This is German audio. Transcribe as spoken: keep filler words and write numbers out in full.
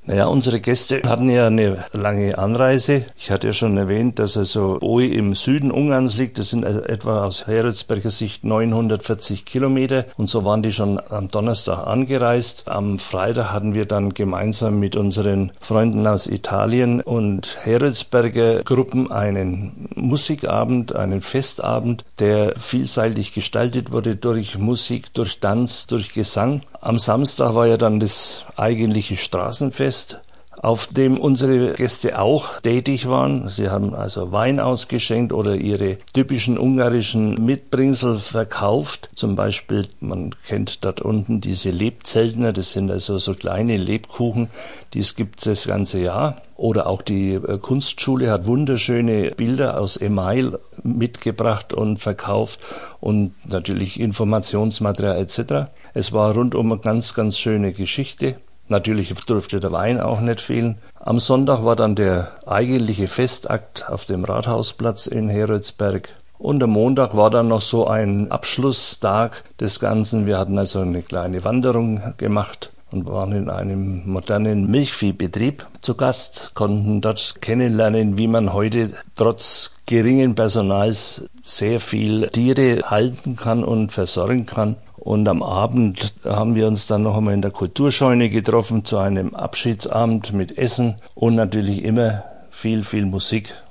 Naja, unsere Gäste hatten ja eine lange Anreise. Ich hatte ja schon erwähnt, dass also Oy im Süden Ungarns liegt. Das sind etwa aus Heroldsberger Sicht neunhundertvierzig Kilometer. Und so waren die schon am Donnerstag angereist. Am Freitag hatten wir dann gemeinsam mit unseren Freunden aus Italien und Heroldsberger Gruppen einen Musikabend, einen Festabend, der vielseitig gestaltet wurde durch Musik, durch Tanz, durch Gesang. Am Samstag war ja dann das eigentliche Straßenfest, auf dem unsere Gäste auch tätig waren. Sie haben also Wein ausgeschenkt oder ihre typischen ungarischen Mitbringsel verkauft. Zum Beispiel, man kennt dort unten diese Lebzeltner, das sind also so kleine Lebkuchen, die gibt es das ganze Jahr. Oder auch die Kunstschule hat wunderschöne Bilder aus Email mitgebracht und verkauft und natürlich Informationsmaterial et cetera. Es war rundum eine ganz, ganz schöne Geschichte. Natürlich durfte der Wein auch nicht fehlen. Am Sonntag war dann der eigentliche Festakt auf dem Rathausplatz in Heroldsberg. Und am Montag war dann noch so ein Abschlusstag des Ganzen. Wir hatten also eine kleine Wanderung gemacht und waren in einem modernen Milchviehbetrieb zu Gast, konnten dort kennenlernen, wie man heute trotz geringen Personals sehr viel Tiere halten kann und versorgen kann. Und am Abend haben wir uns dann noch einmal in der Kulturscheune getroffen zu einem Abschiedsabend mit Essen und natürlich immer viel, viel Musik.